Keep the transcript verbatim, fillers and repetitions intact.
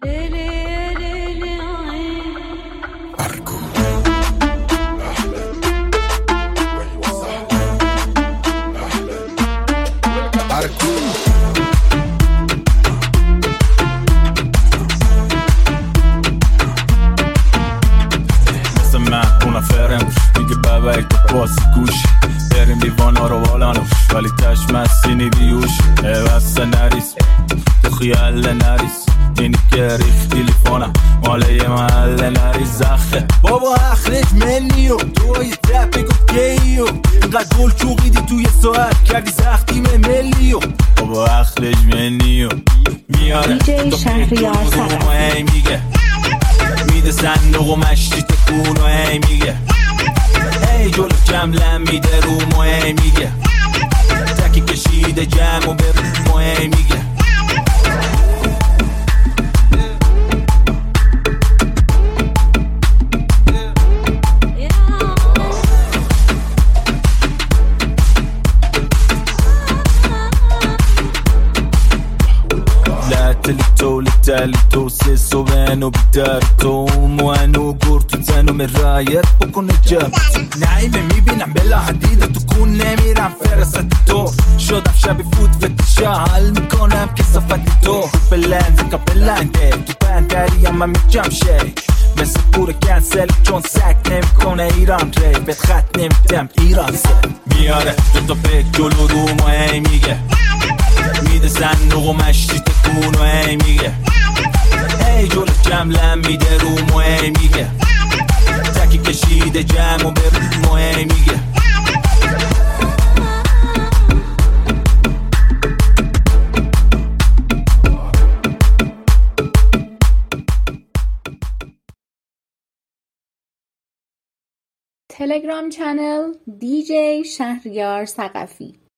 باسی گوش بریم دیوانا رو والانو ولی تش مسینی بیوش بس نریس تو خیال نریس اینی که ریخ تلیفونم ماله یه محل نریس زخه بابا اخرج منیو توی تپی گفت گیو اینقدر گل چوقیدی توی ساعت کردی زختیم ملیو بابا اخرج منیو میاره دیجی شهریار صقفی میگه میده صندوق و مشتی تکون و هی میگه ای جلو جملم میده رو موه میگه تکی کشیده جمع و به موه میگه تلتو لتلتو سيسو بانو بدارتو موانو قرتو تانو من رايت بكون جابت نعيمة ميبينم بلا حديدة تكون نميرم فرصة تو شدم شبي فوت فتشاهل میکنم کسافت تو بلند زکا بلنده تو بندری اما میجم شیک مثل پور کنسل چون سک نمیکنه ایران ری بهت خط نمیدم ایران سه میاره دو تا پک جلو رو ماه میگه میده صندوق و مشتی تکون و هی میگه ای جلو جملم میده رو موه میگه تکی کشیده جمع و به موه میگه تلگرام چنل دیجی شهریار صقفی.